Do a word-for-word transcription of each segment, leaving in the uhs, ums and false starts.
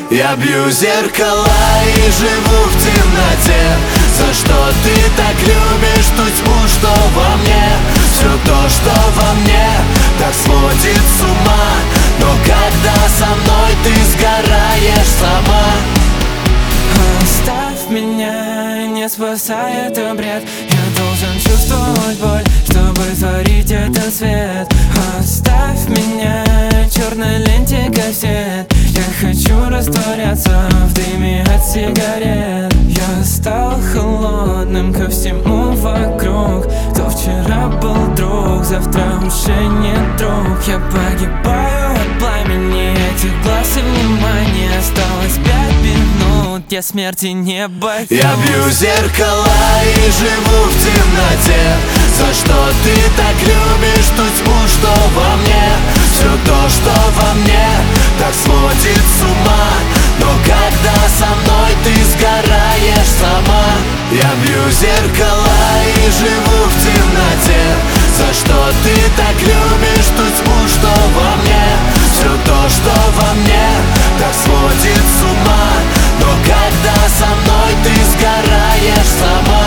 Я бью зеркала и живу в темноте. За что ты так любишь ту тьму, что во мне? Все то, что во мне, так сводит с ума. Но когда со мной ты сгораешь сама. Оставь меня, не спасает это бред. Я должен чувствовать боль, чтобы творить этот свет. Оставь меня, черной ленте кассет. Я хочу растворяться в дыме от сигарет. Я стал холодным ко всему вокруг. Кто вчера был друг, завтра уже не друг. Я погибаю от пламени этих глаз и внимания. Осталось пять минут, я смерти не боюсь. Я бью зеркала и живу в темноте. За что ты так любишь ту тьму, что во мне? Все то, что во мне, так сводит с ума. Но когда со мной ты сгораешь сама. Я бью зеркала и живу в темноте. За что ты так любишь ту тьму, что во мне? Все то, что во мне, так сводит с ума. Но когда со мной ты сгораешь сама.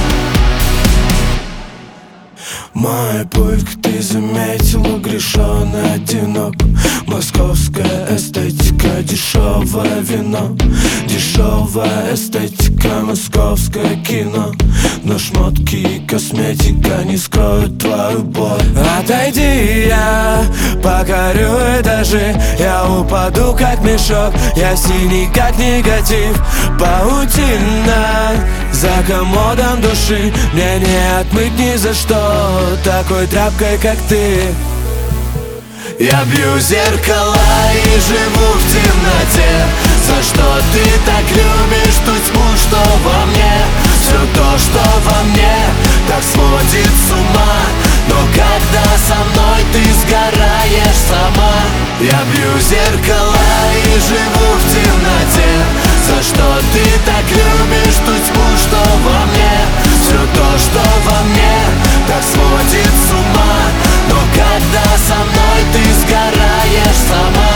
Мой путь, ты заметила, грешен и одинок. Московская эстетика, дешевое вино. Дешевая эстетика, московское кино. Но шмотки и косметика не скроют твою боль. Отойди, я покорю этажи. Я упаду как мешок, я синий как негатив. Паутина за комодом души. Мне не отмыть ни за что такой тряпкой, как ты. Я бью зеркала и живу в темноте. За что ты так любишь ту тьму, что во мне? Все то, что во мне, так сводит с ума. Но когда со мной ты сгораешь сама. Я бью зеркала и живу в темноте. За что ты так любишь ту тьму, что во мне? Все то, что во мне, так сводит с ума. Но когда со мной ты сгораешь сама.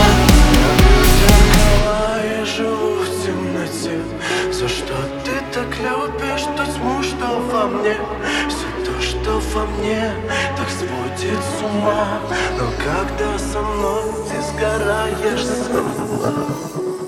Я живу в темноте. За что ты так любишь ту тьму, что во мне? Все то, что во мне, так сводит с ума. Но когда со мной ты сгораешь сама.